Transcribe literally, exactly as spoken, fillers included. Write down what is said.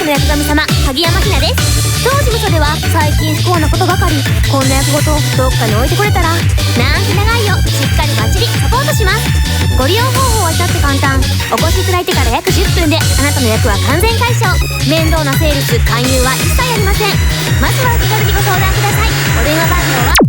の役神様鍵山ひなです。当事務所では最近不幸なことばかり。こんな役ごとどっかに置いてこれたらなんて長いよ、しっかりバッチリサポートします。ご利用方法は至って簡単。お越しいただいてから約じゅっぷんであなたの役は完全解消。面倒なセールス勧誘は一切ありません。まずはお気軽にご相談ください。お電話番号は